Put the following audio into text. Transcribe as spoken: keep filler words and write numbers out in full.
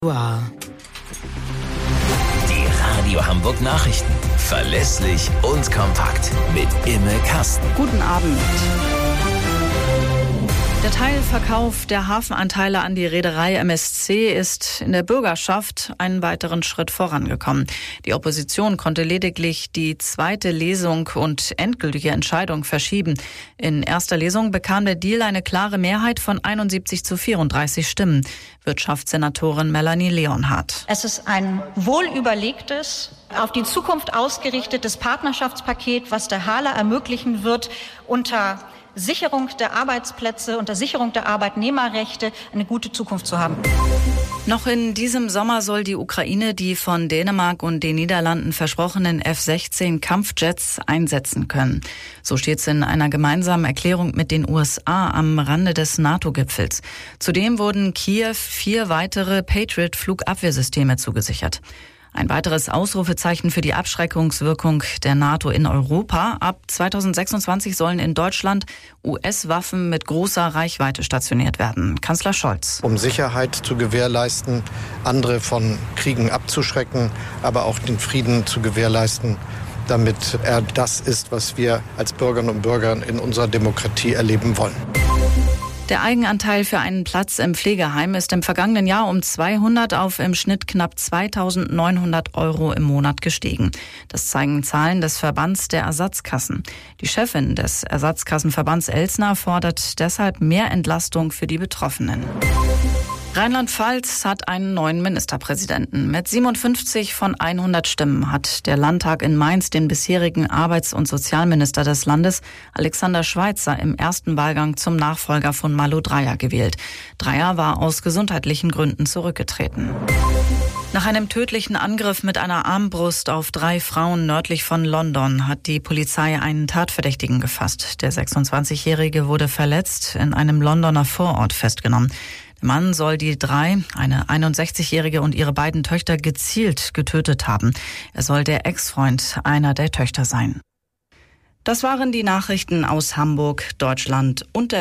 Wow. Die Radio Hamburg Nachrichten. Verlässlich und kompakt. Mit Imme Kasten. Guten Abend. Der Teilverkauf der Hafenanteile an die Reederei M S C ist in der Bürgerschaft einen weiteren Schritt vorangekommen. Die Opposition konnte lediglich die zweite Lesung und endgültige Entscheidung verschieben. In erster Lesung bekam der Deal eine klare Mehrheit von einundsiebzig zu vierunddreißig Stimmen. Wirtschaftssenatorin Melanie Leonhardt. Es ist ein wohlüberlegtes, auf die Zukunft ausgerichtetes Partnerschaftspaket, was der Hala ermöglichen wird, unter Sicherung der Arbeitsplätze, unter Sicherung der Arbeitnehmerrechte eine gute Zukunft zu haben. Noch in diesem Sommer soll die Ukraine die von Dänemark und den Niederlanden versprochenen F sechzehn Kampfjets einsetzen können. So steht es in einer gemeinsamen Erklärung mit den U S A am Rande des NATO-Gipfels. Zudem wurden Kiew vier weitere Patriot-Flugabwehrsysteme zugesichert. Ein weiteres Ausrufezeichen für die Abschreckungswirkung der NATO in Europa. Ab zweitausendsechsundzwanzig sollen in Deutschland U S-Waffen mit großer Reichweite stationiert werden. Kanzler Scholz. Um Sicherheit zu gewährleisten, andere von Kriegen abzuschrecken, aber auch den Frieden zu gewährleisten, damit er das ist, was wir als Bürgerinnen und Bürger in unserer Demokratie erleben wollen. Der Eigenanteil für einen Platz im Pflegeheim ist im vergangenen Jahr um zweihundert auf im Schnitt knapp zweitausendneunhundert Euro im Monat gestiegen. Das zeigen Zahlen des Verbands der Ersatzkassen. Die Chefin des Ersatzkassenverbands Elsner fordert deshalb mehr Entlastung für die Betroffenen. Rheinland-Pfalz hat einen neuen Ministerpräsidenten. Mit siebenundfünfzig von hundert Stimmen hat der Landtag in Mainz den bisherigen Arbeits- und Sozialminister des Landes, Alexander Schweitzer, im ersten Wahlgang zum Nachfolger von Malu Dreyer gewählt. Dreyer war aus gesundheitlichen Gründen zurückgetreten. Nach einem tödlichen Angriff mit einer Armbrust auf drei Frauen nördlich von London hat die Polizei einen Tatverdächtigen gefasst. Der sechsundzwanzigjährige wurde verletzt in einem Londoner Vorort festgenommen. Der Mann soll die drei, eine einundsechzigjährige und ihre beiden Töchter, gezielt getötet haben. Er soll der Ex-Freund einer der Töchter sein. Das waren die Nachrichten aus Hamburg, Deutschland und der